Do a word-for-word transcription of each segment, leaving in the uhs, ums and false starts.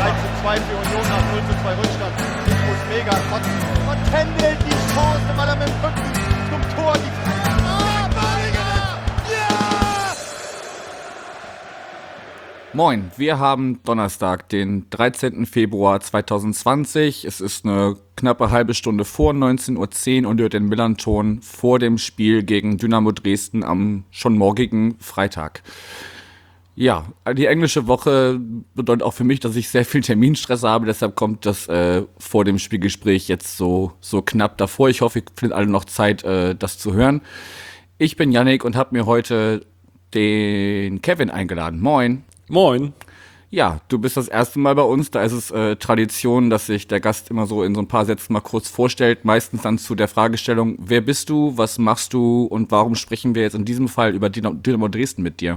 eins zu zwei für Union nach null zu zwei Rückstand. Infos mega. Und, und Kendall die Chance, weil er mit dem Rücken zum Tor die Moin, wir haben Donnerstag, den dreizehnten Februar zweitausendzwanzig. Es ist eine knappe halbe Stunde vor neunzehn Uhr zehn und ihr hört den Millern-Ton vor dem Spiel gegen Dynamo Dresden am schon morgigen Freitag. Ja, die englische Woche bedeutet auch für mich, dass ich sehr viel Terminstress habe, deshalb kommt das äh, vor dem Spielgespräch jetzt so, so knapp davor. Ich hoffe, ihr findet alle noch Zeit, äh, das zu hören. Ich bin Yannick und habe mir heute den Kevin eingeladen. Moin. Moin. Ja, du bist das erste Mal bei uns. Da ist es äh, Tradition, dass sich der Gast immer so in so ein paar Sätzen mal kurz vorstellt. Meistens dann zu der Fragestellung, wer bist du, was machst du und warum sprechen wir jetzt in diesem Fall über Dynamo Dresden mit dir?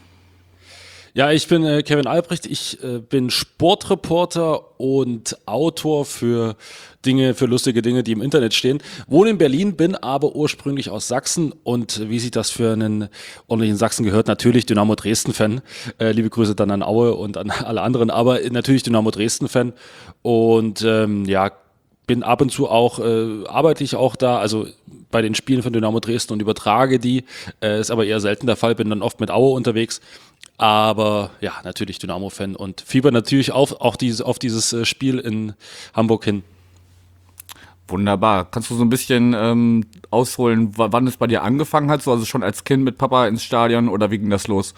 Ja, ich bin äh, Kevin Albrecht. Ich äh, bin Sportreporter und Autor für Dinge, für lustige Dinge, die im Internet stehen. Wohne in Berlin, bin aber ursprünglich aus Sachsen und wie sich das für einen ordentlichen Sachsen gehört, natürlich Dynamo Dresden-Fan. Äh, liebe Grüße dann an Aue und an alle anderen, aber natürlich Dynamo Dresden-Fan und ähm, ja, bin ab und zu auch, äh, arbeite ich auch da, also bei den Spielen von Dynamo Dresden und übertrage die, äh, ist aber eher selten der Fall, bin dann oft mit Aue unterwegs. Aber ja, natürlich Dynamo-Fan und fieber natürlich auf, auch dieses, auf dieses Spiel in Hamburg hin. Wunderbar. Kannst du so ein bisschen ähm, ausholen, w- wann es bei dir angefangen hat? So, also schon als Kind mit Papa ins Stadion oder wie ging das los?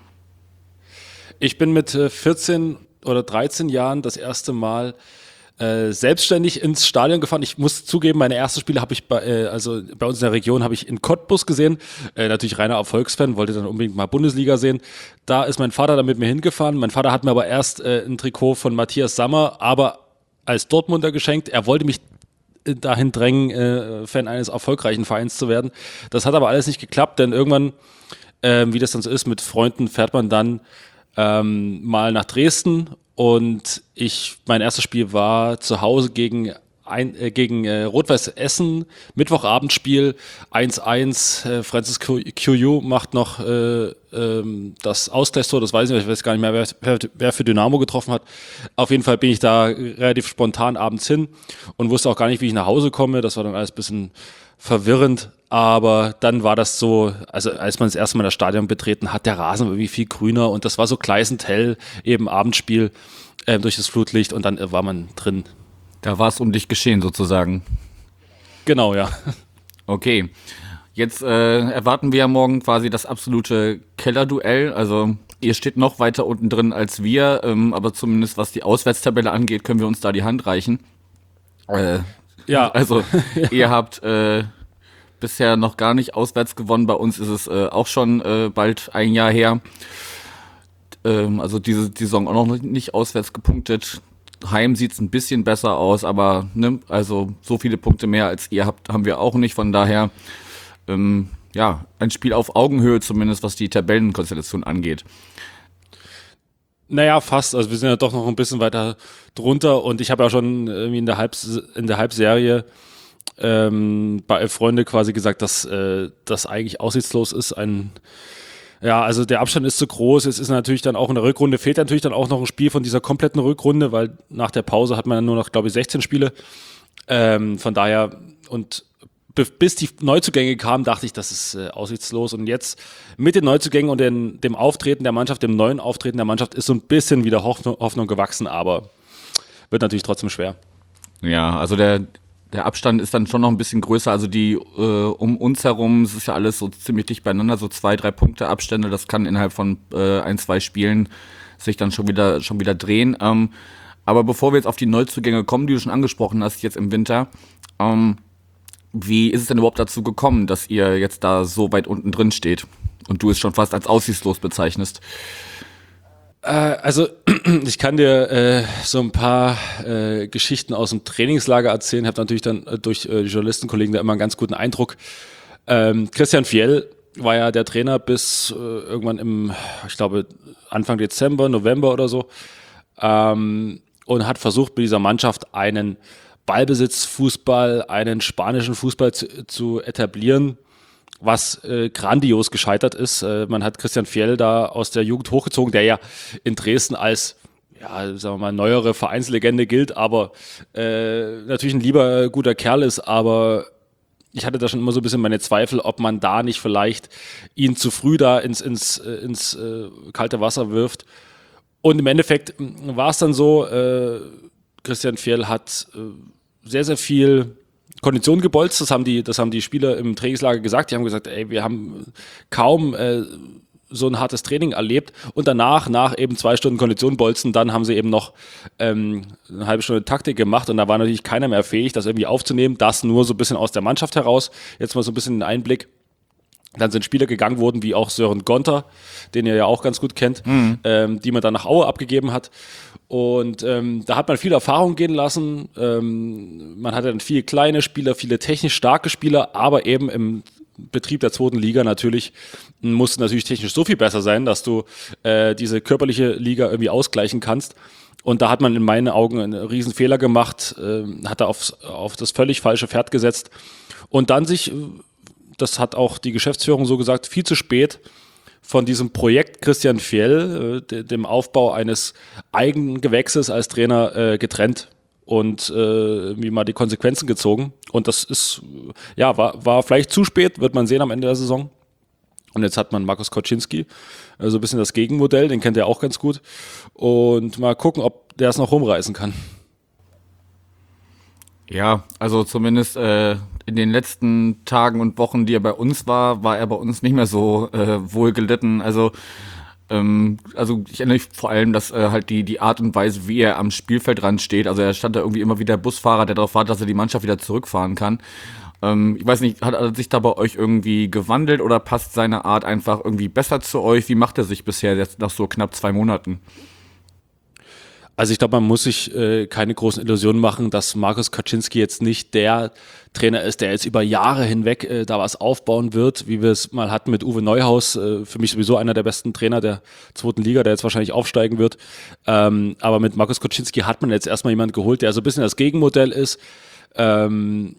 Ich bin mit äh, vierzehn oder dreizehn Jahren das erste Mal äh, selbstständig ins Stadion gefahren. Ich muss zugeben, meine ersten Spiele habe ich bei, äh, also bei uns in der Region habe ich in Cottbus gesehen. Äh, natürlich reiner Erfolgsfan, wollte dann unbedingt mal Bundesliga sehen. Da ist mein Vater dann mit mir hingefahren. Mein Vater hat mir aber erst äh, ein Trikot von Matthias Sammer, aber als Dortmunder geschenkt. Er wollte mich dahin drängen, äh, Fan eines erfolgreichen Vereins zu werden. Das hat aber alles nicht geklappt, denn irgendwann, äh, wie das dann so ist, mit Freunden fährt man dann ähm, mal nach Dresden und ich, mein erstes Spiel war zu Hause gegen ein, äh, gegen äh, Rot-Weiß Essen, Mittwochabendspiel eins eins, äh, Francis Q U macht noch äh, ähm, das Ausgleichstor, das weiß ich nicht, ich weiß gar nicht mehr, wer, wer, wer für Dynamo getroffen hat. Auf jeden Fall bin ich da relativ spontan abends hin und wusste auch gar nicht, wie ich nach Hause komme, das war dann alles ein bisschen verwirrend, aber dann war das so, also als man das erste Mal das Stadion betreten hat, der Rasen war irgendwie viel grüner und das war so gleißend hell, eben Abendspiel äh, durch das Flutlicht und dann äh, war man drin. Da war es um dich geschehen sozusagen. Genau, ja. Okay, jetzt äh, erwarten wir ja morgen quasi das absolute Kellerduell. Also ihr steht noch weiter unten drin als wir, ähm, aber zumindest was die Auswärtstabelle angeht, können wir uns da die Hand reichen. Äh, Ja. Also ihr habt äh, bisher noch gar nicht auswärts gewonnen. Bei uns ist es äh, auch schon äh, bald ein Jahr her. Ähm, also diese die Saison auch noch nicht auswärts gepunktet. Heim sieht es ein bisschen besser aus, aber ne, also so viele Punkte mehr als ihr habt, haben wir auch nicht. Von daher, ähm, ja, ein Spiel auf Augenhöhe zumindest, was die Tabellenkonstellation angeht. Naja, fast. Also wir sind ja doch noch ein bisschen weiter drunter und ich habe ja schon irgendwie in der, Halbs- in der Halbserie ähm, bei Elf Freunde quasi gesagt, dass äh, das eigentlich aussichtslos ist. Ein Ja, also der Abstand ist zu groß. Es ist natürlich dann auch in der Rückrunde, fehlt natürlich dann auch noch ein Spiel von dieser kompletten Rückrunde, weil nach der Pause hat man dann nur noch, glaube ich, sechzehn Spiele. Ähm, von daher, und be- bis die Neuzugänge kamen, dachte ich, das ist äh, aussichtslos. Und jetzt mit den Neuzugängen und den, dem Auftreten der Mannschaft, dem neuen Auftreten der Mannschaft, ist so ein bisschen wieder Hoffnung, Hoffnung gewachsen, aber wird natürlich trotzdem schwer. Ja, also der der Abstand ist dann schon noch ein bisschen größer. Also die äh, um uns herum, es ist ja alles so ziemlich dicht beieinander, so zwei, drei Punkte Abstände. Das kann innerhalb von äh, ein, zwei Spielen sich dann schon wieder schon wieder drehen. Ähm, aber bevor wir jetzt auf die Neuzugänge kommen, die du schon angesprochen hast jetzt im Winter, ähm, wie ist es denn überhaupt dazu gekommen, dass ihr jetzt da so weit unten drin steht und du es schon fast als aussichtslos bezeichnest? Äh, also ich kann dir äh, so ein paar äh, Geschichten aus dem Trainingslager erzählen. Ich habe natürlich dann äh, durch äh, die Journalistenkollegen da immer einen ganz guten Eindruck. Ähm, Christian Fjell war ja der Trainer bis äh, irgendwann im, ich glaube, Anfang Dezember, November oder so, ähm, und hat versucht, mit dieser Mannschaft einen Ballbesitzfußball, einen spanischen Fußball zu, zu etablieren, was äh, grandios gescheitert ist. Äh, man hat Christian Fjell da aus der Jugend hochgezogen, der ja in Dresden als ja, sagen wir mal, neuere Vereinslegende gilt, aber äh, natürlich ein lieber guter Kerl ist, aber ich hatte da schon immer so ein bisschen meine Zweifel, ob man da nicht vielleicht ihn zu früh da ins, ins, äh, ins äh, kalte Wasser wirft. Und im Endeffekt war es dann so, äh, Christian Fjell hat äh, sehr, sehr viel Kondition gebolzt, das haben die, das haben die Spieler im Trainingslager gesagt, die haben gesagt, ey, wir haben kaum äh, so ein hartes Training erlebt und danach, nach eben zwei Stunden Kondition bolzen, dann haben sie eben noch ähm, eine halbe Stunde Taktik gemacht und da war natürlich keiner mehr fähig, das irgendwie aufzunehmen, das nur so ein bisschen aus der Mannschaft heraus, jetzt mal so ein bisschen ein Einblick. Dann sind Spieler gegangen worden, wie auch Sören Gonter, den ihr ja auch ganz gut kennt, mhm. ähm, die man dann nach Aue abgegeben hat. Und ähm, da hat man viel Erfahrung gehen lassen. Ähm, man hatte dann viele kleine Spieler, viele technisch starke Spieler, aber eben im Betrieb der zweiten Liga natürlich musste natürlich technisch so viel besser sein, dass du äh, diese körperliche Liga irgendwie ausgleichen kannst. Und da hat man in meinen Augen einen riesen Fehler gemacht, äh, hat da aufs, auf das völlig falsche Pferd gesetzt und dann sich, das hat auch die Geschäftsführung so gesagt, viel zu spät von diesem Projekt Christian Fjell, äh, dem Aufbau eines eigenen Gewächses als Trainer, äh, getrennt und äh, wie mal die Konsequenzen gezogen. Und das ist, ja, war, war vielleicht zu spät, wird man sehen am Ende der Saison. Und jetzt hat man Markus Koczynski, so also ein bisschen das Gegenmodell, den kennt er auch ganz gut. Und mal gucken, ob der es noch rumreißen kann. Ja, also zumindest äh, in den letzten Tagen und Wochen, die er bei uns war, war er bei uns nicht mehr so äh, wohl gelitten. Also ähm, also ich erinnere mich vor allem, dass äh, halt die die Art und Weise, wie er am Spielfeldrand steht, also er stand da irgendwie immer wie der Busfahrer, der darauf wartet, dass er die Mannschaft wieder zurückfahren kann. Ähm, ich weiß nicht, hat er sich da bei euch irgendwie gewandelt oder passt seine Art einfach irgendwie besser zu euch? Wie macht er sich bisher jetzt nach so knapp zwei Monaten? Also ich glaube, man muss sich äh, keine großen Illusionen machen, dass Markus Koczynski jetzt nicht der Trainer ist, der jetzt über Jahre hinweg äh, da was aufbauen wird, wie wir es mal hatten mit Uwe Neuhaus, äh, für mich sowieso einer der besten Trainer der zweiten Liga, der jetzt wahrscheinlich aufsteigen wird. Ähm, aber mit Markus Koczynski hat man jetzt erstmal jemanden geholt, der so ein bisschen das Gegenmodell ist. Ähm,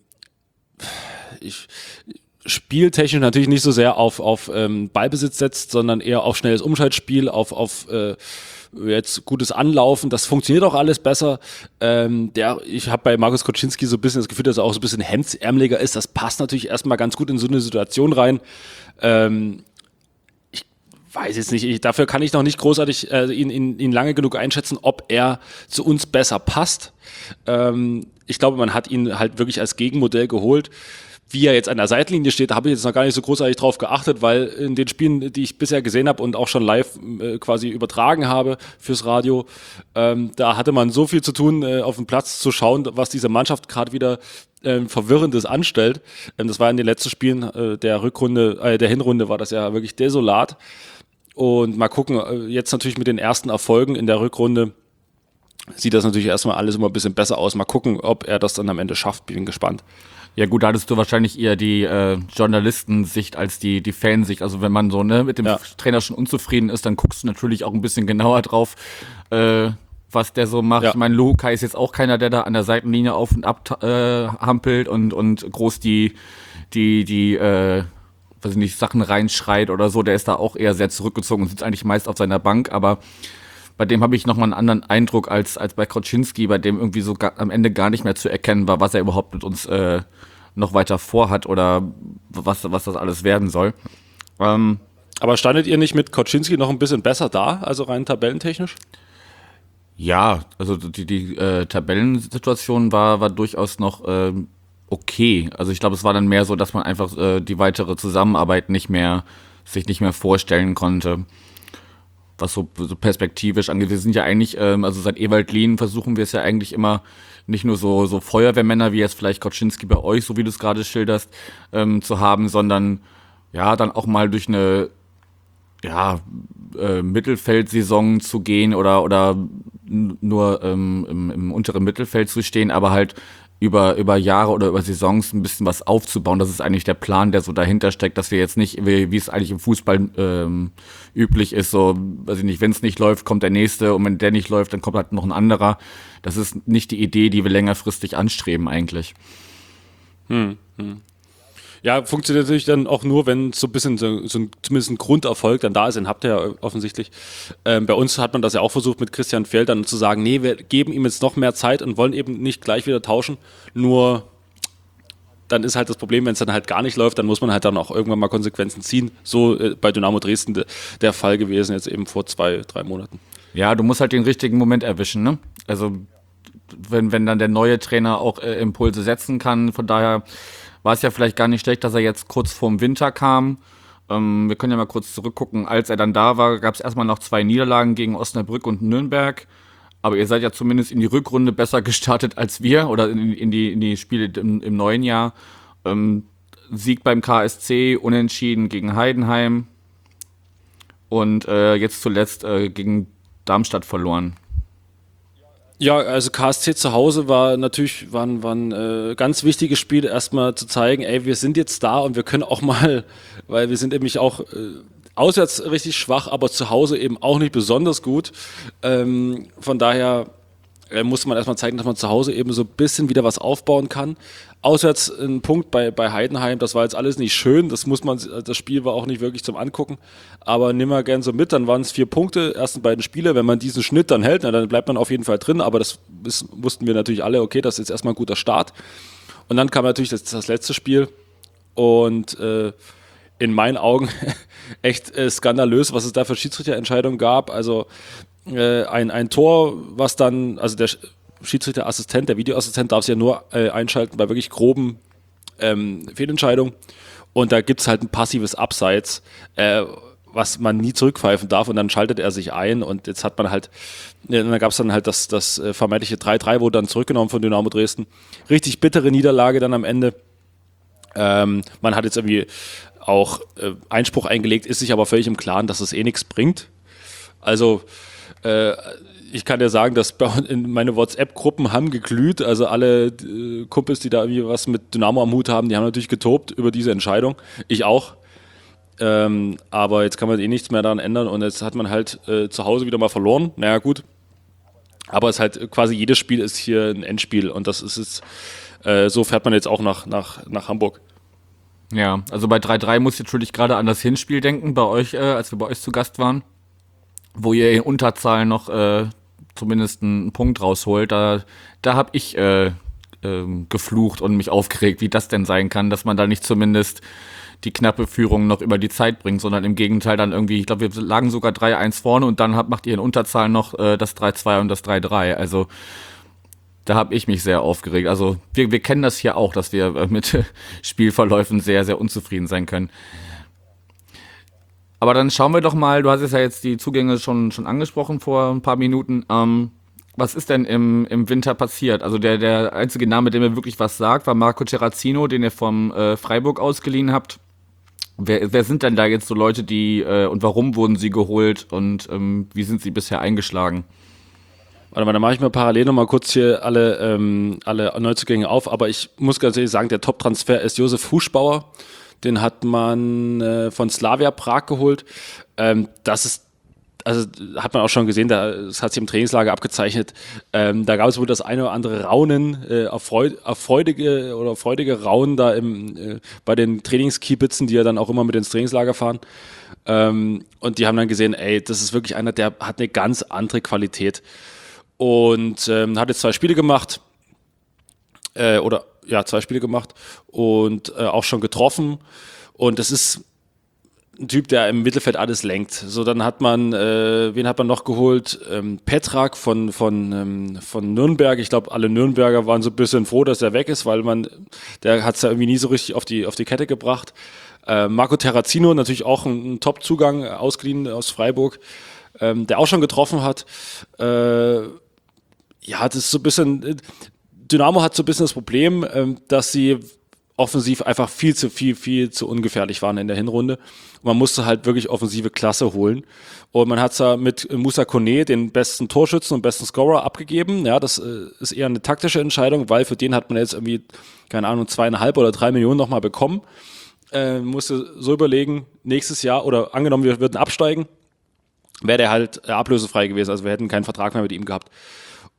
ich spieltechnisch natürlich nicht so sehr auf, auf ähm, Ballbesitz setzt, sondern eher auf schnelles Umschaltspiel, auf, auf äh, jetzt gutes Anlaufen, das funktioniert auch alles besser. Ähm, der, ich habe bei Markus Koczynski so ein bisschen das Gefühl, dass er auch so ein bisschen hemdsärmeliger ist. Das passt natürlich erstmal ganz gut in so eine Situation rein. Ähm, ich weiß jetzt nicht, ich, dafür kann ich noch nicht großartig äh, ihn, ihn, ihn lange genug einschätzen, ob er zu uns besser passt. Ähm, ich glaube, man hat ihn halt wirklich als Gegenmodell geholt. Wie er jetzt an der Seitenlinie steht, da habe ich jetzt noch gar nicht so großartig drauf geachtet, weil in den Spielen, die ich bisher gesehen habe und auch schon live äh, quasi übertragen habe fürs Radio, ähm, da hatte man so viel zu tun, äh, auf dem Platz zu schauen, was diese Mannschaft gerade wieder äh, Verwirrendes anstellt. Ähm, das war in den letzten Spielen äh, der Rückrunde, äh, der Hinrunde war das ja wirklich desolat. Und mal gucken, äh, jetzt natürlich mit den ersten Erfolgen in der Rückrunde sieht das natürlich erstmal alles immer ein bisschen besser aus. Mal gucken, ob er das dann am Ende schafft. Bin gespannt. Ja gut, da hattest du wahrscheinlich eher die äh, Journalistensicht als die die Fansicht. Also wenn man so ne mit dem ja. Trainer schon unzufrieden ist, dann guckst du natürlich auch ein bisschen genauer drauf, äh, was der so macht. Ja. Ich meine, Lukai ist jetzt auch keiner, der da an der Seitenlinie auf und ab äh, hampelt und und groß die die die äh, weiß ich nicht Sachen reinschreit oder so. Der ist da auch eher sehr zurückgezogen und sitzt eigentlich meist auf seiner Bank, aber bei dem habe ich nochmal einen anderen Eindruck als als bei Koczynski, bei dem irgendwie so ga, am Ende gar nicht mehr zu erkennen war, was er überhaupt mit uns äh, noch weiter vorhat oder was was das alles werden soll. Ähm, Aber standet ihr nicht mit Koczynski noch ein bisschen besser da, also rein tabellentechnisch? Ja, also die die äh, Tabellensituation war war durchaus noch äh, okay. Also ich glaube, es war dann mehr so, dass man einfach äh, die weitere Zusammenarbeit nicht mehr sich nicht mehr vorstellen konnte. Was so, so perspektivisch angeht. Wir sind ja eigentlich, ähm, also seit Ewald Lien versuchen wir es ja eigentlich immer nicht nur so so Feuerwehrmänner wie jetzt vielleicht Koczynski bei euch, so wie du es gerade schilderst, ähm, zu haben, sondern ja, dann auch mal durch eine ja, äh, Mittelfeldsaison zu gehen oder oder n- nur ähm, im, im unteren Mittelfeld zu stehen, aber halt über über Jahre oder über Saisons ein bisschen was aufzubauen. Das ist eigentlich der Plan, der so dahinter steckt, dass wir jetzt nicht, wie, wie es eigentlich im Fußball ähm, üblich ist, so, weiß ich nicht, wenn es nicht läuft, kommt der Nächste und wenn der nicht läuft, dann kommt halt noch ein anderer. Das ist nicht die Idee, die wir längerfristig anstreben eigentlich. Hm, hm. Ja, funktioniert natürlich dann auch nur, wenn so ein bisschen so, so ein, zumindest ein Grunderfolg dann da ist, den habt ihr ja offensichtlich. Ähm, bei uns hat man das ja auch versucht mit Christian Fjell dann zu sagen, nee, wir geben ihm jetzt noch mehr Zeit und wollen eben nicht gleich wieder tauschen, nur dann ist halt das Problem, wenn es dann halt gar nicht läuft, dann muss man halt dann auch irgendwann mal Konsequenzen ziehen. So äh, bei Dynamo Dresden de, der Fall gewesen, jetzt eben vor zwei, drei Monaten. Ja, du musst halt den richtigen Moment erwischen, ne? Also wenn, wenn dann der neue Trainer auch äh, Impulse setzen kann, von daher war es ja vielleicht gar nicht schlecht, dass er jetzt kurz vorm Winter kam. Ähm, wir können ja mal kurz zurückgucken. Als er dann da war, gab es erstmal noch zwei Niederlagen gegen Osnabrück und Nürnberg. Aber ihr seid ja zumindest in die Rückrunde besser gestartet als wir oder in, in, die, in die Spiele im, im neuen Jahr. Ähm, Sieg beim K S C, Unentschieden gegen Heidenheim und äh, jetzt zuletzt äh, gegen Darmstadt verloren. Ja, also K S C zu Hause war natürlich war ein, war ein äh, ganz wichtiges Spiel, erstmal zu zeigen, ey, wir sind jetzt da und wir können auch mal, weil wir sind nämlich auch äh, auswärts richtig schwach, aber zu Hause eben auch nicht besonders gut. Ähm, von daher äh, musste man erstmal zeigen, dass man zu Hause eben so ein bisschen wieder was aufbauen kann. Auswärts ein Punkt bei, bei Heidenheim, das war jetzt alles nicht schön, das muss man, das Spiel war auch nicht wirklich zum Angucken, aber nimm mal gern so mit, dann waren es vier Punkte, ersten beiden Spiele, wenn man diesen Schnitt dann hält, na, dann bleibt man auf jeden Fall drin, aber das ist, wussten wir natürlich alle, okay, das ist jetzt erstmal ein guter Start. Und dann kam natürlich das, das letzte Spiel und äh, in meinen Augen echt äh, skandalös, was es da für Schiedsrichterentscheidungen gab. Also äh, ein, ein Tor, was dann, also der Schiedsrichterassistent, der Videoassistent darf es ja nur äh, einschalten bei wirklich groben ähm, Fehlentscheidungen. Und da gibt es halt ein passives Abseits, äh, was man nie zurückpfeifen darf. Und dann schaltet er sich ein und jetzt hat man halt, äh, dann gab es dann halt das, das äh, vermeintliche drei drei, wurde dann zurückgenommen von Dynamo Dresden. Richtig bittere Niederlage dann am Ende. Ähm, man hat jetzt irgendwie auch äh, Einspruch eingelegt, ist sich aber völlig im Klaren, dass es eh nichts bringt. Also äh, ich kann dir sagen, dass bei, in meine WhatsApp-Gruppen haben geglüht, also alle äh, Kumpels, die da irgendwie was mit Dynamo am Hut haben, die haben natürlich getobt über diese Entscheidung. Ich auch. Ähm, aber jetzt kann man eh nichts mehr daran ändern und jetzt hat man halt äh, zu Hause wieder mal verloren. Naja, gut. Aber es ist halt quasi jedes Spiel ist hier ein Endspiel und das ist es. Äh, so fährt man jetzt auch nach, nach, nach Hamburg. Ja, also bei drei drei muss ich natürlich gerade an das Hinspiel denken, bei euch, äh, als wir bei euch zu Gast waren, wo ihr in Unterzahl noch äh, zumindest einen Punkt rausholt. Da, da habe ich äh, äh, geflucht und mich aufgeregt, wie das denn sein kann, dass man da nicht zumindest die knappe Führung noch über die Zeit bringt, sondern im Gegenteil dann irgendwie, ich glaube, wir lagen sogar drei eins vorne und dann habt, macht ihr in Unterzahl noch äh, das drei zwei und das drei drei. Also da habe ich mich sehr aufgeregt. Also wir, wir kennen das hier auch, dass wir mit Spielverläufen sehr, sehr unzufrieden sein können. Aber dann schauen wir doch mal, du hast ja jetzt die Zugänge schon, schon angesprochen vor ein paar Minuten. Ähm, was ist denn im, im Winter passiert? Also der, der einzige Name, der mir wirklich was sagt, war Marco Terrazino, den ihr vom äh, Freiburg ausgeliehen habt. Wer, wer sind denn da jetzt so Leute, die äh, und warum wurden sie geholt und ähm, wie sind sie bisher eingeschlagen? Warte mal, dann mache ich mir parallel nochmal kurz hier alle, ähm, alle Neuzugänge auf, aber ich muss ganz ehrlich sagen, der Top-Transfer ist Josef Huschbauer. Den hat man äh, von Slavia Prag geholt. Ähm, das ist, also hat man auch schon gesehen, da, das hat sich im Trainingslager abgezeichnet. Ähm, da gab es wohl das eine oder andere Raunen, äh, erfreud, erfreudige oder freudige Raunen da im, äh, bei den Trainingskiebitzen, die ja dann auch immer mit ins Trainingslager fahren. Ähm, und die haben dann gesehen, ey, das ist wirklich einer, der hat eine ganz andere Qualität. Und ähm, hat jetzt zwei Spiele gemacht, äh, oder ja, zwei Spiele gemacht und äh, auch schon getroffen. Und das ist ein Typ, der im Mittelfeld alles lenkt. So, dann hat man, äh, wen hat man noch geholt? Ähm, Petrak von, von, ähm, von Nürnberg. Ich glaube, alle Nürnberger waren so ein bisschen froh, dass er weg ist, weil man, der hat es ja irgendwie nie so richtig auf die, auf die Kette gebracht. Äh, Marco Terrazino, natürlich auch ein, ein Top-Zugang, ausgeliehen aus Freiburg, ähm, der auch schon getroffen hat. Äh, Ja, das ist so ein bisschen, Dynamo hat so ein bisschen das Problem, dass sie offensiv einfach viel zu, viel, viel zu ungefährlich waren in der Hinrunde. Und man musste halt wirklich offensive Klasse holen. Und man hat da mit Moussa Kone den besten Torschützen und besten Scorer abgegeben. Ja, das ist eher eine taktische Entscheidung, weil für den hat man jetzt irgendwie, keine Ahnung, zweieinhalb oder drei Millionen nochmal bekommen. Äh, musste so überlegen, nächstes Jahr, oder angenommen, wir würden absteigen, wäre der halt ablösefrei gewesen. Also wir hätten keinen Vertrag mehr mit ihm gehabt.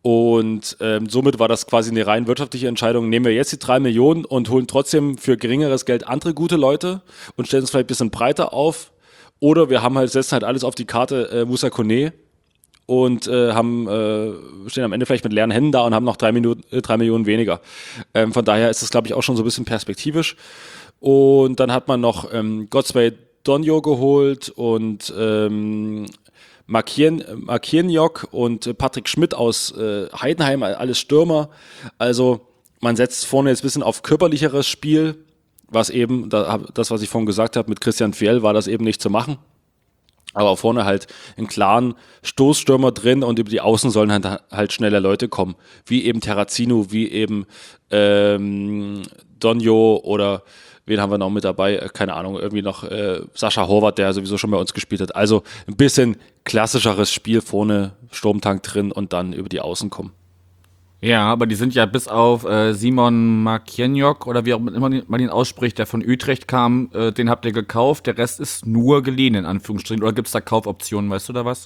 Und ähm, somit war das quasi eine rein wirtschaftliche Entscheidung. Nehmen wir jetzt die drei Millionen und holen trotzdem für geringeres Geld andere gute Leute und stellen es vielleicht ein bisschen breiter auf. Oder wir haben halt, setzen halt alles auf die Karte äh, Moussa Kone und äh, haben, äh, stehen am Ende vielleicht mit leeren Händen da und haben noch drei, Minuten, äh, drei Millionen weniger. Ähm, von daher ist das, glaube ich, auch schon so ein bisschen perspektivisch. Und dann hat man noch ähm, Godsway Donjo geholt und ähm, Markienjok und Patrick Schmidt aus äh, Heidenheim, alles Stürmer. Also man setzt vorne jetzt ein bisschen auf körperlicheres Spiel, was eben, das, was ich vorhin gesagt habe, mit Christian Fjell war das eben nicht zu machen. Aber vorne halt einen klaren Stoßstürmer drin und über die Außen sollen halt, halt schneller Leute kommen. Wie eben Terrazino, wie eben ähm, Donjo oder wen haben wir noch mit dabei? Keine Ahnung, irgendwie noch äh, Sascha Horvath, der sowieso schon bei uns gespielt hat. Also ein bisschen klassischeres Spiel vorne, Sturmtank drin und dann über die Außen kommen. Ja, aber die sind ja bis auf äh, Simon Markienjok oder wie auch immer man ihn ausspricht, der von Utrecht kam, äh, den habt ihr gekauft. Der Rest ist nur geliehen, in Anführungsstrichen. Oder gibt es da Kaufoptionen, weißt du da was?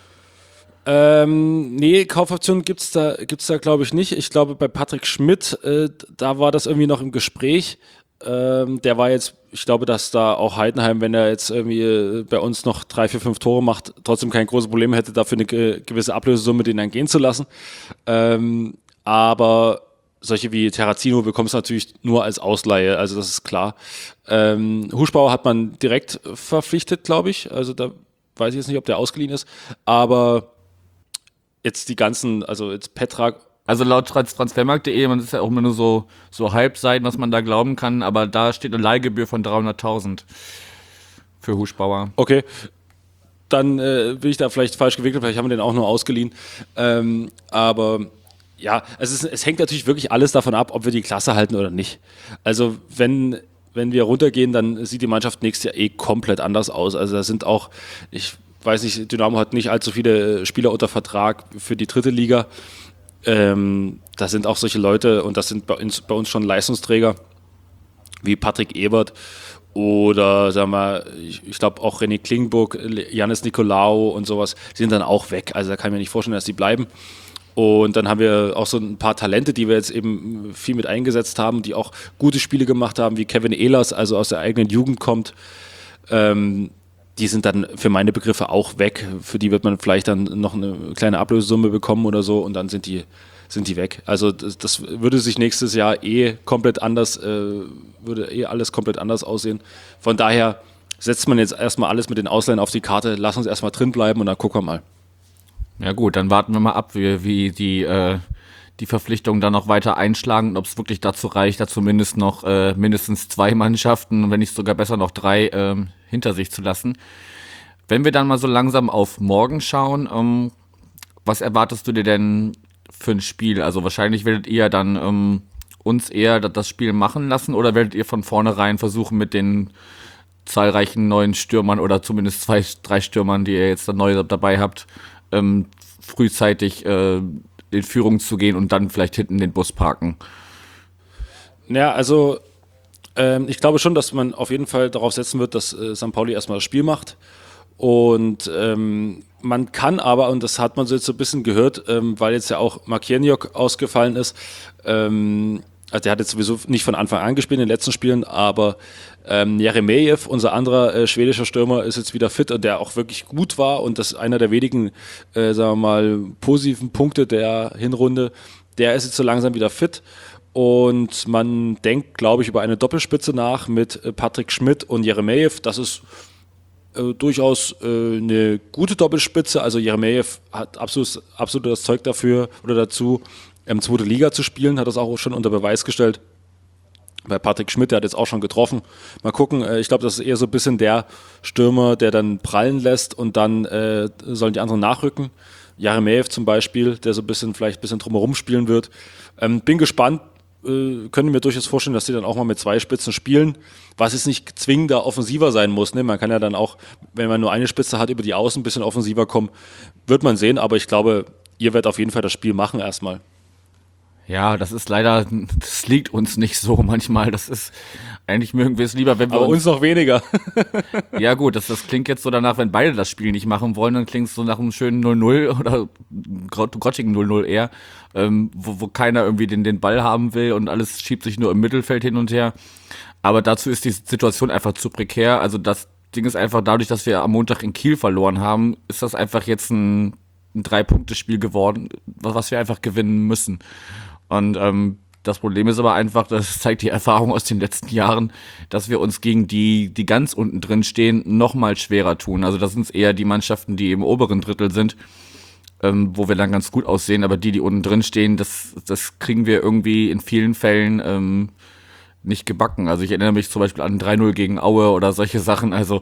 Ähm, nee, Kaufoptionen gibt's da, gibt's da glaube ich nicht. Ich glaube, bei Patrick Schmidt, äh, da war das irgendwie noch im Gespräch. Ähm, der war jetzt, ich glaube, dass da auch Heidenheim, wenn er jetzt irgendwie äh, bei uns noch drei, vier, fünf Tore macht, trotzdem kein großes Problem hätte, dafür eine ge- gewisse Ablösesumme den dann gehen zu lassen. Ähm, aber solche wie Terrazino bekommst du natürlich nur als Ausleihe, also das ist klar. Ähm, Huschbauer hat man direkt verpflichtet, glaube ich. Also da weiß ich jetzt nicht, ob der ausgeliehen ist. Aber jetzt die ganzen, also jetzt Petra. Also laut Transfermarkt punkt de, man ist ja auch immer nur so, so Halbseiten, was man da glauben kann, aber da steht eine Leihgebühr von dreihunderttausend für Huschbauer. Okay, dann äh, bin ich da vielleicht falsch gewickelt, vielleicht haben wir den auch nur ausgeliehen. Ähm, aber ja, es, ist, es hängt natürlich wirklich alles davon ab, ob wir die Klasse halten oder nicht. Also wenn, wenn wir runtergehen, dann sieht die Mannschaft nächstes Jahr eh komplett anders aus. Also da sind auch, ich weiß nicht, Dynamo hat nicht allzu viele Spieler unter Vertrag für die dritte Liga. Ähm, da sind auch solche Leute, und das sind bei uns, bei uns schon Leistungsträger, wie Patrick Ebert oder, sagen wir, ich, ich glaube auch René Klingburg, Janis Nikolaou und sowas, die sind dann auch weg. Also da kann ich mir nicht vorstellen, dass die bleiben. Und dann haben wir auch so ein paar Talente, die wir jetzt eben viel mit eingesetzt haben, die auch gute Spiele gemacht haben, wie Kevin Ehlers, also aus der eigenen Jugend kommt. Ähm, die sind dann für meine Begriffe auch weg. Für die wird man vielleicht dann noch eine kleine Ablösesumme bekommen oder so und dann sind die, sind die weg. Also das, das würde sich nächstes Jahr eh komplett anders, äh, würde eh alles komplett anders aussehen. Von daher setzt man jetzt erstmal alles mit den Ausleihen auf die Karte, lass uns erstmal drin bleiben und dann gucken wir mal. Ja gut, dann warten wir mal ab, wie, wie die, äh, die Verpflichtungen dann noch weiter einschlagen und ob es wirklich dazu reicht, da zumindest noch äh, mindestens zwei Mannschaften, wenn nicht sogar besser noch drei, ähm, hinter sich zu lassen. Wenn wir dann mal so langsam auf morgen schauen, ähm, was erwartest du dir denn für ein Spiel? Also wahrscheinlich werdet ihr dann ähm, uns eher das Spiel machen lassen oder werdet ihr von vornherein versuchen mit den zahlreichen neuen Stürmern oder zumindest zwei, drei Stürmern, die ihr jetzt dann neu dabei habt, ähm, frühzeitig äh, in Führung zu gehen und dann vielleicht hinten den Bus parken? Ja, also ähm, ich glaube schon, dass man auf jeden Fall darauf setzen wird, dass äh, Sankt Pauli erstmal das Spiel macht. Und ähm, man kann aber, und das hat man so jetzt so ein bisschen gehört, ähm, weil jetzt ja auch Markienjok ausgefallen ist, ähm, also der hat jetzt sowieso nicht von Anfang an gespielt in den letzten Spielen, aber ähm, Jeremejew, unser anderer äh, schwedischer Stürmer, ist jetzt wieder fit und der auch wirklich gut war und das ist einer der wenigen, äh, sagen wir mal, positiven Punkte der Hinrunde. Der ist jetzt so langsam wieder fit und man denkt, glaube ich, über eine Doppelspitze nach mit äh, Patrick Schmidt und Jeremejew. Das ist äh, durchaus äh, eine gute Doppelspitze. Also Jeremejew hat absolut, absolut das Zeug dafür oder dazu, ähm, zweite Liga zu spielen, hat das auch schon unter Beweis gestellt. Bei Patrick Schmidt, der hat jetzt auch schon getroffen. Mal gucken, äh, ich glaube, das ist eher so ein bisschen der Stürmer, der dann prallen lässt und dann äh, sollen die anderen nachrücken. Jeremejew zum Beispiel, der so ein bisschen, vielleicht ein bisschen drumherum spielen wird. Ähm, bin gespannt, äh, können mir durchaus vorstellen, dass die dann auch mal mit zwei Spitzen spielen, was jetzt nicht zwingend da offensiver sein muss. Ne? Man kann ja dann auch, wenn man nur eine Spitze hat, über die Außen ein bisschen offensiver kommen. Wird man sehen, aber ich glaube, ihr werdet auf jeden Fall das Spiel machen erstmal. Ja, das ist leider, das liegt uns nicht so manchmal. Das ist Eigentlich mögen wir es lieber, wenn wir Aber uns noch weniger. Ja gut, das, das klingt jetzt so danach, wenn beide das Spiel nicht machen wollen, dann klingt es so nach einem schönen null null oder grot- grottigen null null eher, ähm, wo, wo keiner irgendwie den, den Ball haben will und alles schiebt sich nur im Mittelfeld hin und her. Aber dazu ist die Situation einfach zu prekär. Also das Ding ist einfach, dadurch, dass wir am Montag in Kiel verloren haben, ist das einfach jetzt ein, ein Drei-Punkte-Spiel geworden, was was wir einfach gewinnen müssen. Und ähm, das Problem ist aber einfach, das zeigt die Erfahrung aus den letzten Jahren, dass wir uns gegen die, die ganz unten drin stehen, noch mal schwerer tun. Also das sind eher die Mannschaften, die im oberen Drittel sind, ähm, wo wir dann ganz gut aussehen. Aber die, die unten drin stehen, das, das kriegen wir irgendwie in vielen Fällen ähm, nicht gebacken. Also ich erinnere mich zum Beispiel an drei null gegen Aue oder solche Sachen, also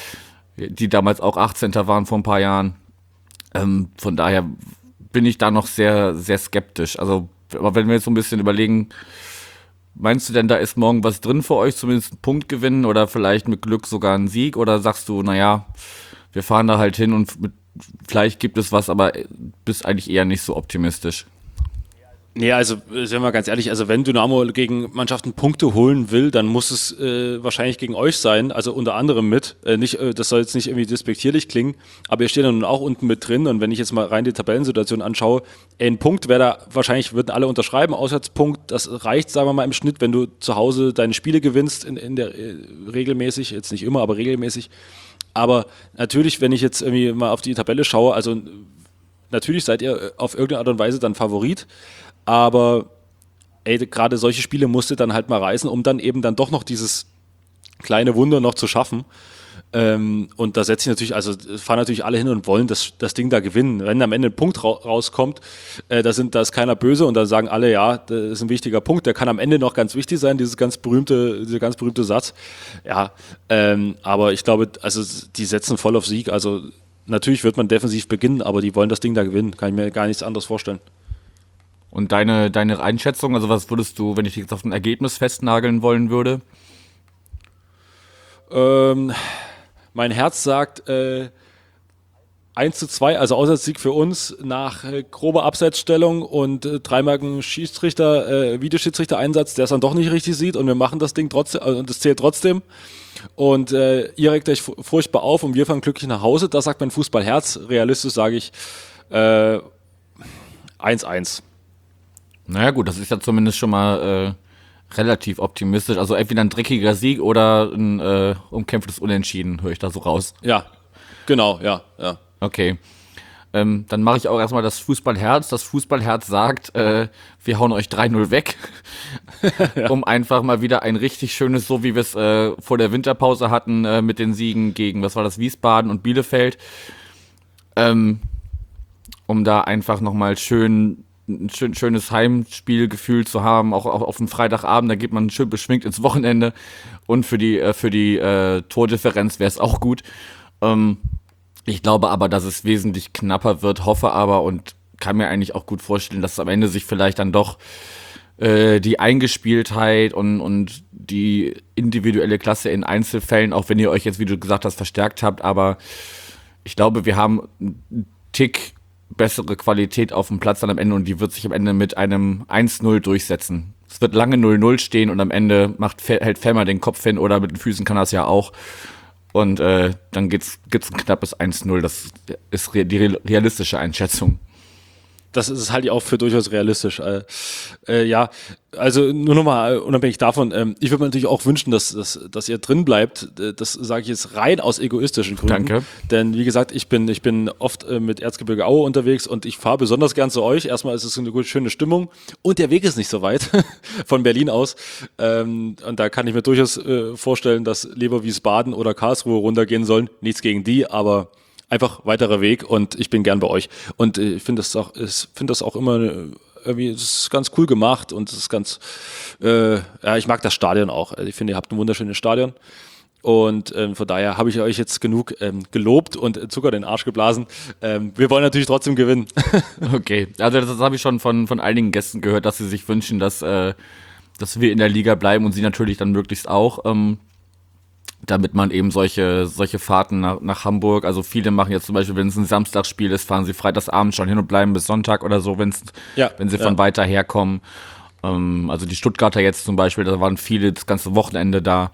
die damals auch achtzehnter waren vor ein paar Jahren. Ähm, von daher bin ich da noch sehr, sehr skeptisch. Also aber wenn wir jetzt so ein bisschen überlegen, meinst du denn, da ist morgen was drin für euch, zumindest einen Punkt gewinnen oder vielleicht mit Glück sogar einen Sieg? Oder sagst du, naja, wir fahren da halt hin und mit, vielleicht gibt es was, aber bist eigentlich eher nicht so optimistisch? Nee, also sind wir ganz ehrlich, also wenn Dynamo gegen Mannschaften Punkte holen will, dann muss es äh, wahrscheinlich gegen euch sein, also unter anderem mit. Äh, nicht, äh, das soll jetzt nicht irgendwie despektierlich klingen, aber ihr steht dann auch unten mit drin und wenn ich jetzt mal rein die Tabellensituation anschaue, ein Punkt wäre da, wahrscheinlich würden alle unterschreiben, Auswärtspunkt, das reicht, sagen wir mal, im Schnitt, wenn du zu Hause deine Spiele gewinnst, in, in der äh, regelmäßig, jetzt nicht immer, aber regelmäßig. Aber natürlich, wenn ich jetzt irgendwie mal auf die Tabelle schaue, also natürlich seid ihr auf irgendeine Art und Weise dann Favorit, aber ey, gerade solche Spiele musste dann halt mal reißen, um dann eben dann doch noch dieses kleine Wunder noch zu schaffen. Ähm, und da setze ich natürlich, also fahren natürlich alle hin und wollen das, das Ding da gewinnen. Wenn am Ende ein Punkt ra- rauskommt, äh, da, sind, da ist keiner böse und dann sagen alle, ja, das ist ein wichtiger Punkt, der kann am Ende noch ganz wichtig sein, dieses ganz berühmte, dieser ganz berühmte Satz. Ja, ähm, aber ich glaube, also die setzen voll auf Sieg. Also natürlich wird man defensiv beginnen, aber die wollen das Ding da gewinnen. Kann ich mir gar nichts anderes vorstellen. Und deine, deine Einschätzung, also was würdest du, wenn ich dich jetzt auf ein Ergebnis festnageln wollen würde? Ähm, mein Herz sagt äh, eins zu zwei, also Auswärtssieg für uns nach äh, grober Abseitsstellung und äh, dreimal Schiedsrichter, äh, Videoschiedsrichter-Einsatz, der es dann doch nicht richtig sieht und wir machen das Ding trotzdem, äh, und es zählt trotzdem. Und äh, ihr regt euch fu- furchtbar auf und wir fahren glücklich nach Hause. Das sagt mein Fußballherz. Realistisch sage ich äh, eins eins. Naja gut, das ist ja zumindest schon mal äh, relativ optimistisch. Also entweder ein dreckiger Sieg oder ein äh, umkämpftes Unentschieden, höre ich da so raus. Ja, genau, ja, ja. Okay. Ähm, dann mache ich auch erstmal das Fußballherz. Das Fußballherz sagt, äh, wir hauen euch drei null weg, ja. Um einfach mal wieder ein richtig schönes, so wie wir es äh, vor der Winterpause hatten, äh, mit den Siegen gegen, was war das, Wiesbaden und Bielefeld, ähm, um da einfach nochmal schön ein schön, schönes Heimspielgefühl zu haben, auch, auch auf den Freitagabend, da geht man schön beschwingt ins Wochenende und für die, äh, für die äh, Tordifferenz wäre es auch gut. Ähm, ich glaube aber, dass es wesentlich knapper wird, hoffe aber und kann mir eigentlich auch gut vorstellen, dass am Ende sich vielleicht dann doch äh, die Eingespieltheit und, und die individuelle Klasse in Einzelfällen, auch wenn ihr euch jetzt, wie du gesagt hast, verstärkt habt, aber ich glaube, wir haben einen Tick bessere Qualität auf dem Platz dann am Ende und die wird sich am Ende mit einem eins null durchsetzen. Es wird lange null null stehen und am Ende macht, hält Fellmer den Kopf hin oder mit den Füßen kann er es ja auch. Und äh, dann geht's, gibt's ein knappes eins null. Das ist re- die realistische Einschätzung. Das ist halt auch für durchaus realistisch. Äh, äh, ja, also nur nochmal unabhängig davon, ähm, ich würde mir natürlich auch wünschen, dass, dass, dass ihr drin bleibt. Das sage ich jetzt rein aus egoistischen Gründen. Danke. Denn wie gesagt, ich bin, ich bin oft äh, mit Erzgebirge Aue unterwegs und ich fahre besonders gern zu euch. Erstmal ist es eine gute, schöne Stimmung und der Weg ist nicht so weit von Berlin aus. Ähm, und da kann ich mir durchaus äh, vorstellen, dass lieber Wiesbaden oder Karlsruhe runtergehen sollen. Nichts gegen die, aber einfach weiterer Weg und ich bin gern bei euch. Und äh, ich finde das auch, ich finde das auch immer äh, irgendwie, es ist ganz cool gemacht und es ist ganz, äh, ja, ich mag das Stadion auch. Also ich finde, ihr habt ein wunderschönes Stadion. Und ähm, von daher habe ich euch jetzt genug ähm, gelobt und Zucker in den Arsch geblasen. Ähm, wir wollen natürlich trotzdem gewinnen. Okay, also das, das habe ich schon von, von einigen Gästen gehört, dass sie sich wünschen, dass, äh, dass wir in der Liga bleiben und sie natürlich dann möglichst auch. Ähm, damit man eben solche solche Fahrten nach, nach Hamburg, also viele machen jetzt zum Beispiel, wenn es ein Samstagsspiel ist, fahren sie freitagsabend schon hin und bleiben bis Sonntag oder so, wenn's, Ja, wenn sie ja. von weiter herkommen. Ähm, also die Stuttgarter jetzt zum Beispiel, da waren viele das ganze Wochenende da.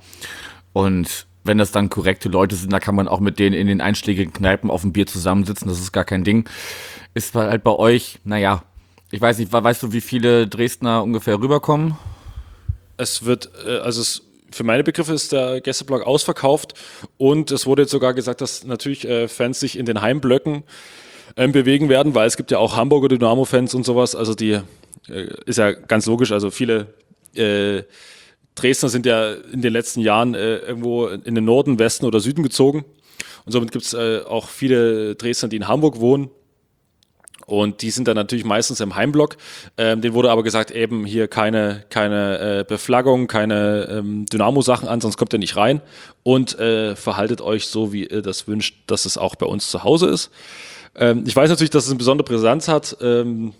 Und wenn das dann korrekte Leute sind, da kann man auch mit denen in den einschlägigen Kneipen auf dem Bier zusammensitzen, das ist gar kein Ding. Ist halt bei euch, naja, ich weiß nicht, weißt du, wie viele Dresdner ungefähr rüberkommen? Es wird, äh, also es, für meine Begriffe ist der Gästeblock ausverkauft und es wurde jetzt sogar gesagt, dass natürlich äh, Fans sich in den Heimblöcken ähm, bewegen werden, weil es gibt ja auch Hamburger Dynamo-Fans und sowas, also die äh, ist ja ganz logisch, also viele äh, Dresdner sind ja in den letzten Jahren äh, irgendwo in den Norden, Westen oder Süden gezogen und somit gibt es äh, auch viele Dresdner, die in Hamburg wohnen. Und die sind dann natürlich meistens im Heimblock. Ähm, denen wurde aber gesagt, eben hier keine, keine äh, Beflaggung, keine ähm, Dynamo-Sachen an, sonst kommt ihr nicht rein. Und äh, verhaltet euch so, wie ihr das wünscht, dass es auch bei uns zu Hause ist. Ähm, ich weiß natürlich, dass es eine besondere Brisanz hat. Ähm,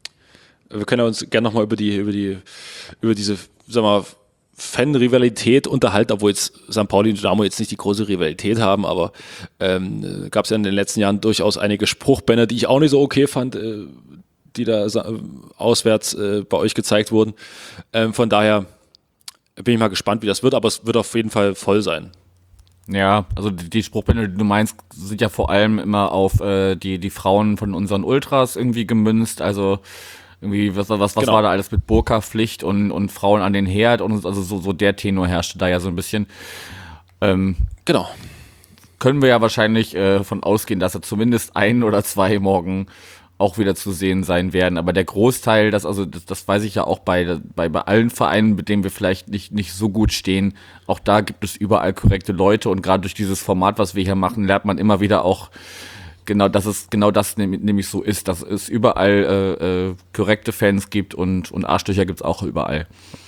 wir können ja uns gerne nochmal über die, über die, über diese, sag mal, Fan-Rivalität unterhalten, obwohl jetzt Sankt Pauli und Dynamo jetzt nicht die große Rivalität haben, aber ähm, gab es ja in den letzten Jahren durchaus einige Spruchbänder, die ich auch nicht so okay fand, äh, die da äh, auswärts äh, bei euch gezeigt wurden. Ähm, von daher bin ich mal gespannt, wie das wird, aber es wird auf jeden Fall voll sein. Ja, also die, die Spruchbänder, die du meinst, sind ja vor allem immer auf äh, die, die Frauen von unseren Ultras irgendwie gemünzt, also irgendwie, was, was, was Genau. war da alles mit Burka-Pflicht und, und Frauen an den Herd und also so, so der Tenor herrschte da ja so ein bisschen. Ähm, Genau. können wir ja wahrscheinlich äh, von ausgehen, dass er zumindest ein oder zwei morgen auch wieder zu sehen sein werden. Aber der Großteil, das, also das, das weiß ich ja auch bei, bei, bei allen Vereinen, mit denen wir vielleicht nicht, nicht so gut stehen, auch da gibt es überall korrekte Leute und gerade durch dieses Format, was wir hier machen, lernt man immer wieder auch genau, dass es genau das nämlich so ist, dass es überall äh, äh, korrekte Fans gibt und, und Arschlöcher gibt es auch überall.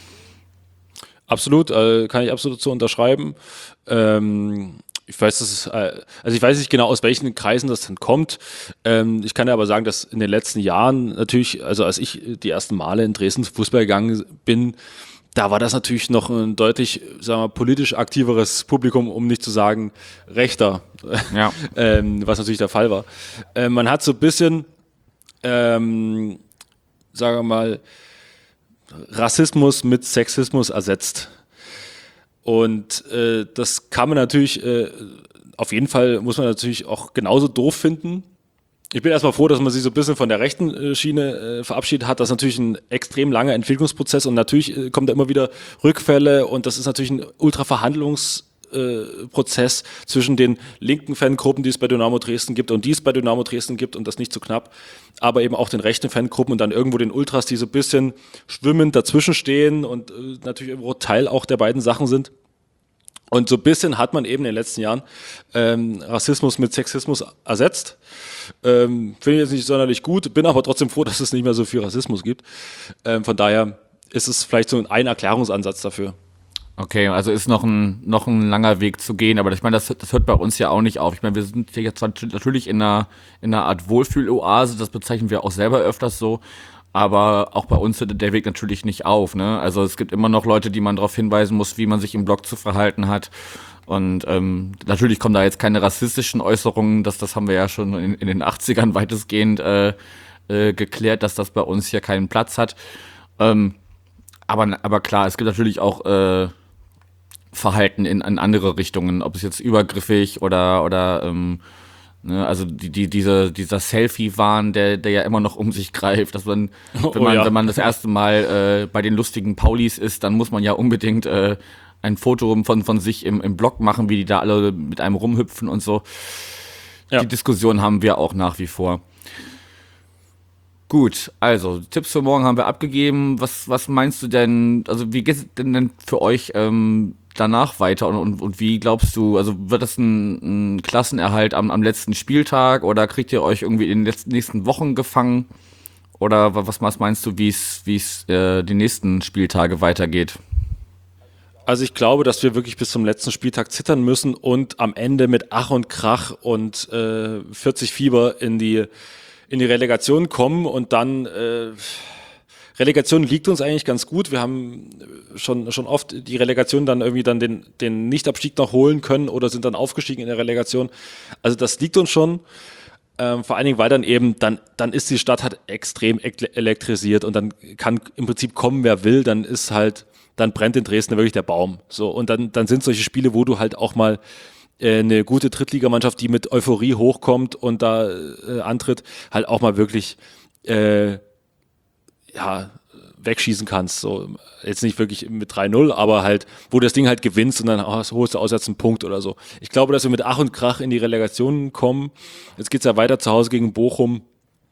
Absolut, äh, kann ich absolut so unterschreiben. Ähm, ich weiß, dass es, äh, also ich weiß nicht genau, aus welchen Kreisen das dann kommt. Ähm, ich kann ja aber sagen, dass in den letzten Jahren natürlich, also als ich die ersten Male in Dresden zu Fußball gegangen bin, da war das natürlich noch ein deutlich, sagen wir, politisch aktiveres Publikum, um nicht zu sagen rechter, Ja. ähm, was natürlich der Fall war. Äh, man hat so ein bisschen, ähm, sagen wir mal, Rassismus mit Sexismus ersetzt. Und äh, das kann man natürlich, äh, auf jeden Fall muss man natürlich auch genauso doof finden. Ich bin erstmal froh, dass man sich so ein bisschen von der rechten äh, Schiene äh, verabschiedet hat. Das ist natürlich ein extrem langer Entwicklungsprozess und natürlich äh, kommen da immer wieder Rückfälle und das ist natürlich ein Ultra-Verhandlungs- Prozess zwischen den linken Fangruppen, die es bei Dynamo Dresden gibt und die es bei Dynamo Dresden gibt und das nicht zu knapp, aber eben auch den rechten Fangruppen und dann irgendwo den Ultras, die so ein bisschen schwimmend dazwischen stehen und äh, natürlich irgendwo Teil auch der beiden Sachen sind. Und so ein bisschen hat man eben in den letzten Jahren ähm, Rassismus mit Sexismus ersetzt. Ähm, Finde ich jetzt nicht sonderlich gut, bin aber trotzdem froh, dass es nicht mehr so viel Rassismus gibt. Ähm, von daher ist es vielleicht so ein Erklärungsansatz dafür. Okay, also ist noch ein, noch ein langer Weg zu gehen, aber ich meine, das, das hört bei uns ja auch nicht auf. Ich meine, wir sind hier jetzt natürlich in einer, in einer Art Wohlfühloase, das bezeichnen wir auch selber öfters so, aber auch bei uns hört der Weg natürlich nicht auf, ne? Also es gibt immer noch Leute, die man darauf hinweisen muss, wie man sich im Blog zu verhalten hat. Und ähm, natürlich kommen da jetzt keine rassistischen Äußerungen, das, das haben wir ja schon in, in den achtzigern weitestgehend äh, äh, geklärt, dass das bei uns hier keinen Platz hat. Ähm, aber, aber klar, es gibt natürlich auch äh, Verhalten in, in andere Richtungen, ob es jetzt übergriffig oder oder ähm, ne, also die, die diese dieser Selfie-Wahn, der der ja immer noch um sich greift, dass man wenn Oh man ja. wenn man das erste Mal äh, bei den lustigen Paulis ist, dann muss man ja unbedingt äh, ein Foto von von sich im im Blog machen, wie die da alle mit einem rumhüpfen und so. Ja. Die Diskussion haben wir auch nach wie vor. Gut, also Tipps für morgen haben wir abgegeben. Was, was meinst du denn, also wie geht es denn, denn für euch ähm, danach weiter und, und, und wie glaubst du, also wird das ein, ein Klassenerhalt am, am letzten Spieltag oder kriegt ihr euch irgendwie in den letzten, nächsten Wochen gefangen? Oder wa- was, was meinst du, wie es wie es äh, die nächsten Spieltage weitergeht? Also ich glaube, dass wir wirklich bis zum letzten Spieltag zittern müssen und am Ende mit Ach und Krach und äh, vierzig Fieber in die in die Relegation kommen und dann äh, Relegation liegt uns eigentlich ganz gut. Wir haben schon schon oft die Relegation dann irgendwie dann den den Nichtabstieg noch holen können oder sind dann aufgestiegen in der Relegation. Also das liegt uns schon. Ähm, vor allen Dingen, weil dann eben, dann, dann ist die Stadt halt extrem elektrisiert und dann kann im Prinzip kommen, wer will, dann ist halt, dann brennt in Dresden wirklich der Baum. So, und dann, dann sind solche Spiele, wo du halt auch mal äh, eine gute Drittligamannschaft, die mit Euphorie hochkommt und da äh, antritt, halt auch mal wirklich äh, ja, wegschießen kannst. So, jetzt nicht wirklich mit drei null, aber halt, wo du das Ding halt gewinnst und dann oh, holst du auswärts einen Punkt oder so. Ich glaube, dass wir mit Ach und Krach in die Relegation kommen. Jetzt geht's ja weiter zu Hause gegen Bochum.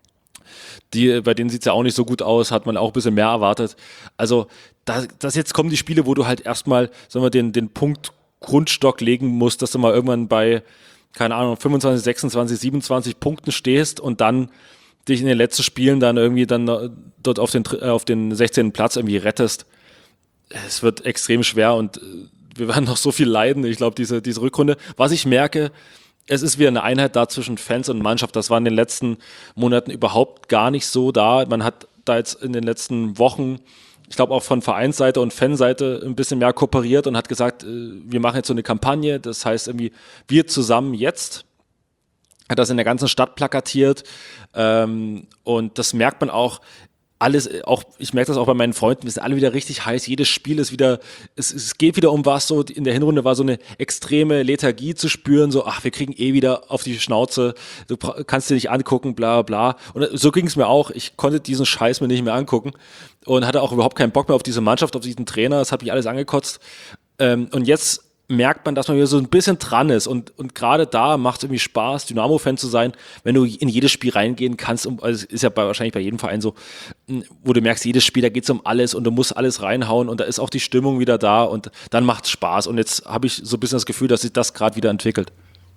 Die, bei denen sieht's ja auch nicht so gut aus, hat man auch ein bisschen mehr erwartet. Also, das, das jetzt kommen die Spiele, wo du halt erstmal, sagen wir, den, den Punkt Grundstock legen musst, dass du mal irgendwann bei, keine Ahnung, fünfundzwanzig, sechsundzwanzig, siebenundzwanzig Punkten stehst und dann dich in den letzten Spielen dann irgendwie dann dort auf den, auf den sechzehnten Platz irgendwie rettest. Es wird extrem schwer und wir werden noch so viel leiden. Ich glaube, diese, diese Rückrunde, was ich merke, es ist wieder eine Einheit da zwischen Fans und Mannschaft. Das war in den letzten Monaten überhaupt gar nicht so da. Man hat da jetzt in den letzten Wochen, ich glaube auch von Vereinsseite und Fanseite ein bisschen mehr kooperiert und hat gesagt, wir machen jetzt so eine Kampagne. Das heißt irgendwie, wir zusammen jetzt. Hat das in der ganzen Stadt plakatiert ähm, und das merkt man auch, alles, auch ich merke das auch bei meinen Freunden, wir sind alle wieder richtig heiß, jedes Spiel ist wieder, es, es geht wieder um was, so in der Hinrunde war so eine extreme Lethargie zu spüren, so ach, wir kriegen eh wieder auf die Schnauze, du kannst dir nicht angucken, bla bla, und so ging es mir auch, ich konnte diesen Scheiß mir nicht mehr angucken und hatte auch überhaupt keinen Bock mehr auf diese Mannschaft, auf diesen Trainer, das hat mich alles angekotzt ähm, und jetzt merkt man, dass man wieder so ein bisschen dran ist und, und gerade da macht es irgendwie Spaß, Dynamo-Fan zu sein, wenn du in jedes Spiel reingehen kannst, um, also ist ja bei, wahrscheinlich bei jedem Verein so, wo du merkst, jedes Spiel, da geht es um alles und du musst alles reinhauen und da ist auch die Stimmung wieder da und dann macht es Spaß und jetzt habe ich so ein bisschen das Gefühl, dass sich das gerade wieder entwickelt.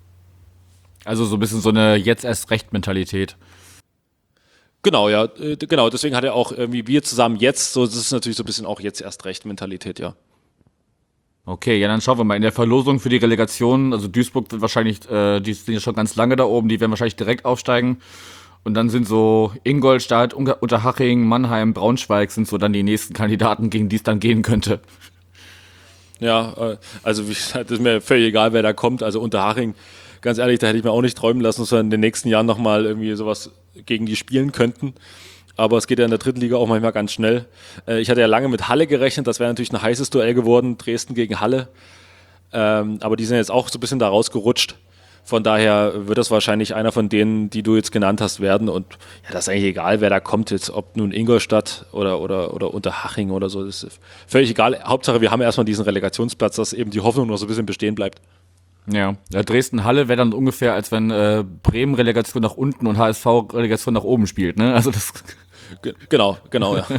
Also so ein bisschen so eine Jetzt-erst-recht-Mentalität. Genau, ja, äh, genau, deswegen hat er auch irgendwie wir zusammen jetzt, so das ist natürlich so ein bisschen auch Jetzt-erst-recht-Mentalität, ja. Okay, ja, dann schauen wir mal. In der Verlosung für die Relegation, also Duisburg wird wahrscheinlich, äh, die sind ja schon ganz lange da oben, die werden wahrscheinlich direkt aufsteigen. Und dann sind so Ingolstadt, Unterhaching, Mannheim, Braunschweig sind so dann die nächsten Kandidaten, gegen die es dann gehen könnte. Ja, äh, also wie gesagt, ist mir völlig egal, wer da kommt. Also Unterhaching, ganz ehrlich, da hätte ich mir auch nicht träumen lassen, dass wir in den nächsten Jahren nochmal irgendwie sowas gegen die spielen könnten. Aber es geht ja in der dritten Liga auch manchmal ganz schnell. Äh, ich hatte ja lange mit Halle gerechnet, das wäre natürlich ein heißes Duell geworden, Dresden gegen Halle. Ähm, aber die sind jetzt auch so ein bisschen da rausgerutscht. Von daher wird das wahrscheinlich einer von denen, die du jetzt genannt hast, werden. Und ja, das ist eigentlich egal, wer da kommt jetzt, ob nun Ingolstadt oder, oder, oder Unterhaching oder so. Das ist völlig egal. Hauptsache, wir haben erstmal diesen Relegationsplatz, dass eben die Hoffnung noch so ein bisschen bestehen bleibt. Ja, ja Dresden-Halle wäre dann ungefähr, als wenn äh, Bremen Relegation nach unten und H S V Relegation nach oben spielt, ne? Also das. G- genau, genau, ja.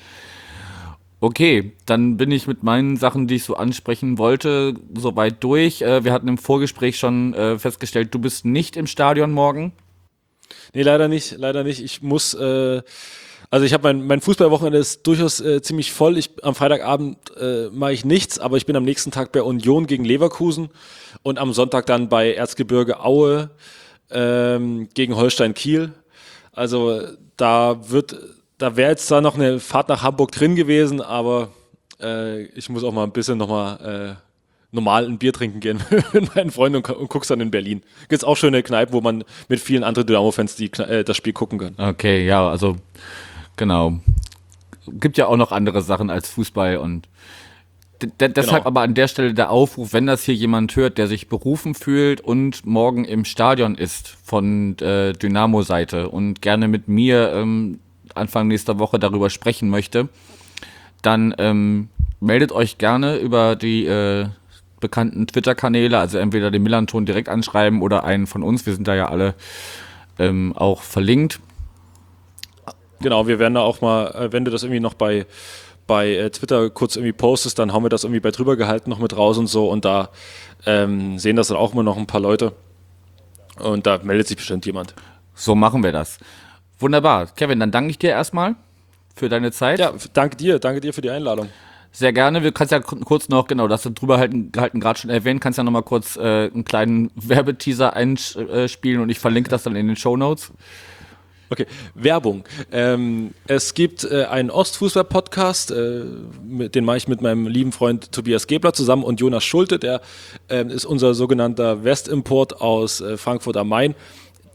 Okay, dann bin ich mit meinen Sachen, die ich so ansprechen wollte, soweit durch. Äh, wir hatten im Vorgespräch schon äh, festgestellt, du bist nicht im Stadion morgen. Nee, leider nicht, leider nicht. Ich muss, äh, also ich habe mein, mein Fußballwochenende ist durchaus äh, ziemlich voll. Ich, am Freitagabend äh, mache ich nichts, aber ich bin am nächsten Tag bei Union gegen Leverkusen und am Sonntag dann bei Erzgebirge Aue ähm, gegen Holstein Kiel. Also da wird, da wäre jetzt zwar noch eine Fahrt nach Hamburg drin gewesen, aber äh, ich muss auch mal ein bisschen nochmal äh, normal ein Bier trinken gehen mit meinen Freunden und, und guck's dann in Berlin. Gibt's auch schöne Kneipen, wo man mit vielen anderen Dynamo-Fans die, äh, das Spiel gucken kann. Okay, ja, also genau. Gibt ja auch noch andere Sachen als Fußball und d- d- deshalb Genau. aber an der Stelle der Aufruf, wenn das hier jemand hört, der sich berufen fühlt und morgen im Stadion ist von äh, Dynamo-Seite und gerne mit mir ähm, Anfang nächster Woche darüber sprechen möchte, dann ähm, meldet euch gerne über die äh, bekannten Twitter-Kanäle, also entweder den Millanton direkt anschreiben oder einen von uns, wir sind da ja alle ähm, auch verlinkt. Genau, wir werden da auch mal, äh, wenn du das irgendwie noch bei, bei äh, Twitter kurz irgendwie postest, dann haben wir das irgendwie bei drüber gehalten noch mit raus und so und da ähm, sehen das dann auch immer noch ein paar Leute und da meldet sich bestimmt jemand. So machen wir das. Wunderbar. Kevin, dann danke ich dir erstmal für deine Zeit. Ja, danke dir, danke dir für die Einladung. Sehr gerne. Wir kannst ja k- kurz noch, genau, das drüber halten, halten gerade schon erwähnt, kannst ja noch mal kurz äh, einen kleinen Werbeteaser einspielen und ich verlinke das dann in den Shownotes. Okay, Werbung. Ähm, es gibt äh, einen Ostfußball-Podcast, äh, mit, den mache ich mit meinem lieben Freund Tobias Gebler zusammen und Jonas Schulte, der äh, ist unser sogenannter Westimport aus äh, Frankfurt am Main.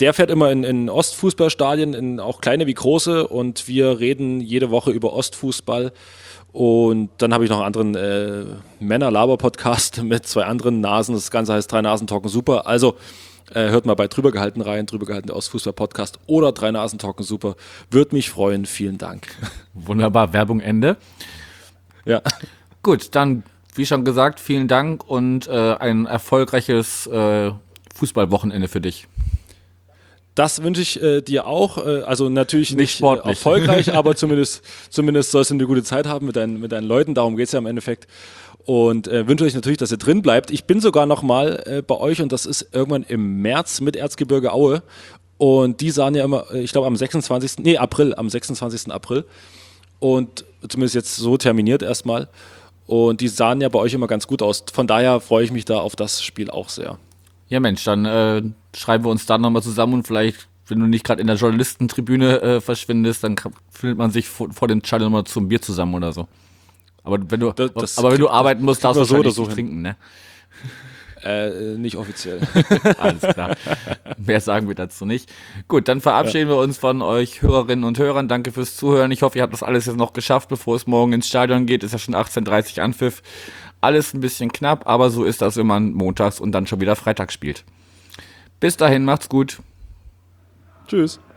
der fährt immer in, in Ostfußballstadien, in auch kleine wie große, und wir reden jede Woche über Ostfußball. Und dann habe ich noch einen anderen äh, Männer-Laber-Podcast mit zwei anderen Nasen. Das Ganze heißt Drei Nasen Talken Super. Also äh, hört mal bei Drüber gehalten rein, Drüber gehalten der Ostfußball-Podcast oder Drei Nasen Talken Super. Würde mich freuen. Vielen Dank. Wunderbar, Werbung Ende. Ja. Gut, dann, wie schon gesagt, vielen Dank und äh, ein erfolgreiches äh, Fußballwochenende für dich. Das wünsche ich äh, dir auch. Äh, also natürlich Nicht nicht, sportlich. äh, erfolgreich, aber zumindest, zumindest sollst du eine gute Zeit haben mit deinen, mit deinen Leuten. Darum geht es ja im Endeffekt. Und äh, wünsche euch natürlich, dass ihr drin bleibt. Ich bin sogar noch mal äh, bei euch, und das ist irgendwann im März mit Erzgebirge Aue. Und die sahen ja immer, ich glaube am sechsundzwanzigsten Nee, April, am sechsundzwanzigsten April. Und zumindest jetzt so terminiert erstmal. Und die sahen ja bei euch immer ganz gut aus. Von daher freue ich mich da auf das Spiel auch sehr. Ja Mensch, dann äh, schreiben wir uns dann nochmal zusammen und vielleicht, wenn du nicht gerade in der Journalistentribüne äh, verschwindest, dann kann, findet man sich vor, vor dem Stadion nochmal zum Bier zusammen oder so. Aber wenn du, Das- das aber wenn du krieg- arbeiten musst, darfst du kriegen wir so wahrscheinlich oder so nicht hin. trinken, ne? Äh, nicht offiziell. Alles klar. Mehr sagen wir dazu nicht. Gut, dann verabschieden wir uns von euch Hörerinnen und Hörern. Danke fürs Zuhören. Ich hoffe, ihr habt das alles jetzt noch geschafft, bevor es morgen ins Stadion geht. Ist ja schon achtzehn Uhr dreißig Anpfiff. Alles ein bisschen knapp, aber so ist das, wenn man montags und dann schon wieder Freitag spielt. Bis dahin, macht's gut. Tschüss.